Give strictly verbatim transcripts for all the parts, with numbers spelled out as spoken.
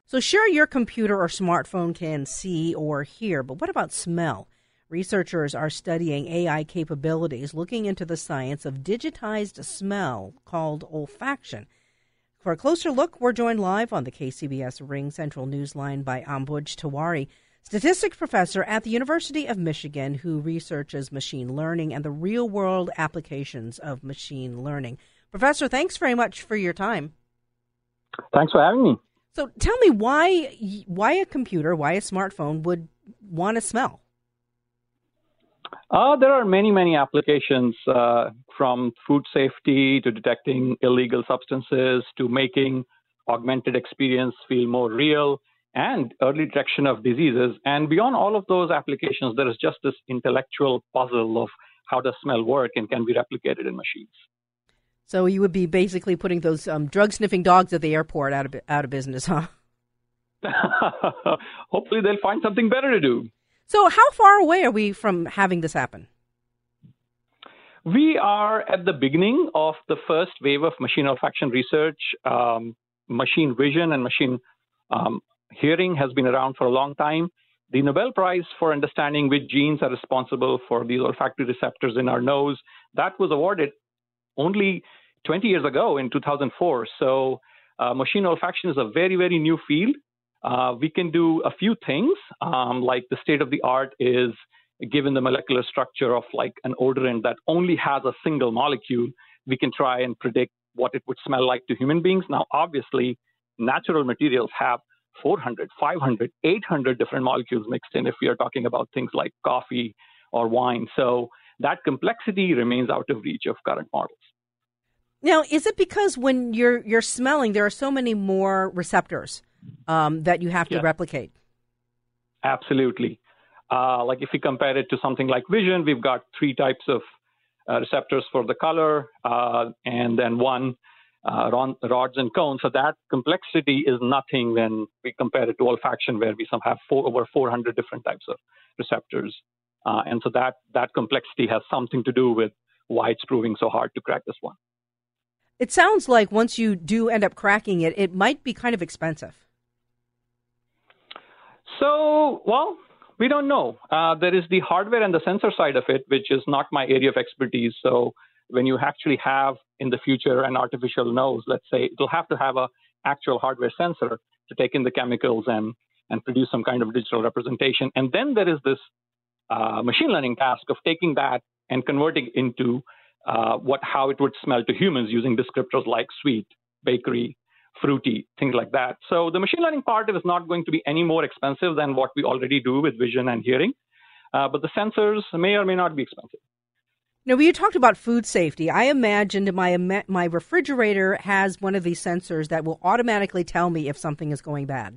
So sure, your computer or smartphone can see or hear, but what about smell? Researchers are studying A I capabilities, looking into the science of digitized smell called olfaction. For a closer look, we're joined live on the K C B S Ring Central Newsline by Ambuj Tiwari, statistics professor at the University of Michigan, who researches machine learning and the real-world applications of machine learning. Professor, thanks very much for your time. Thanks for having me. So tell me why why a computer, why a smartphone would want to smell? Uh, there are many, many applications, uh, from food safety to detecting illegal substances to making augmented experience feel more real and early detection of diseases. And beyond all of those applications, there is just this intellectual puzzle of how does smell work and can be replicated in machines. So you would be basically putting those um, drug-sniffing dogs at the airport out of out of business, huh? Hopefully they'll find something better to do. So how far away are we from having this happen? We are at the beginning of the first wave of machine olfaction research. Um, machine vision and machine um, hearing has been around for a long time. The Nobel Prize for understanding which genes are responsible for these olfactory receptors in our nose, that was awarded only twenty years ago in two thousand four. So uh, machine olfaction is a very, very new field. Uh, we can do a few things, um, like the state of the art is given the molecular structure of like an odorant that only has a single molecule, we can try and predict what it would smell like to human beings. Now, obviously, natural materials have four hundred, five hundred, eight hundred different molecules mixed in if we are talking about things like coffee or wine. So that complexity remains out of reach of current models. Now, is it because when you're you're smelling, there are so many more receptors um, that you have to yeah. replicate? Absolutely. Uh, like if we compare it to something like vision, we've got three types of uh, receptors for the color, uh, and then one uh, rods and cones. So that complexity is nothing when we compare it to olfaction, where we some have four, over four hundred different types of receptors. Uh, and so that that complexity has something to do with why it's proving so hard to crack this one. It sounds like once you do end up cracking it, it might be kind of expensive. So, well, we don't know. Uh, there is the hardware and the sensor side of it, which is not my area of expertise. So when you actually have in the future an artificial nose, let's say, it'll have to have a actual hardware sensor to take in the chemicals and, and produce some kind of digital representation. And then there is this uh, machine learning task of taking that and converting into uh, what how it would smell to humans using descriptors like sweet, bakery, fruity, things like that. So the machine learning part is not going to be any more expensive than what we already do with vision and hearing, uh, but the sensors may or may not be expensive. Now, when you talked about food safety, I imagined my my refrigerator has one of these sensors that will automatically tell me if something is going bad.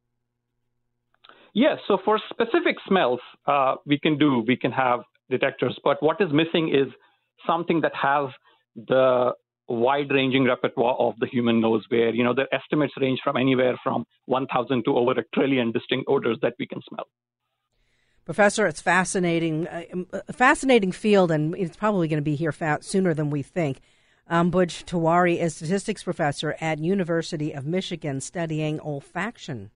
Yes, so for specific smells, uh, we can do, we can have detectors, but what is missing is something that has the wide-ranging repertoire of the human nose, where, you know, the estimates range from anywhere from one thousand to over a trillion distinct odors that we can smell. Professor, it's fascinating, uh, a fascinating field, and it's probably going to be here fa- sooner than we think. Ambuj Tiwari is statistics professor at University of Michigan studying olfaction.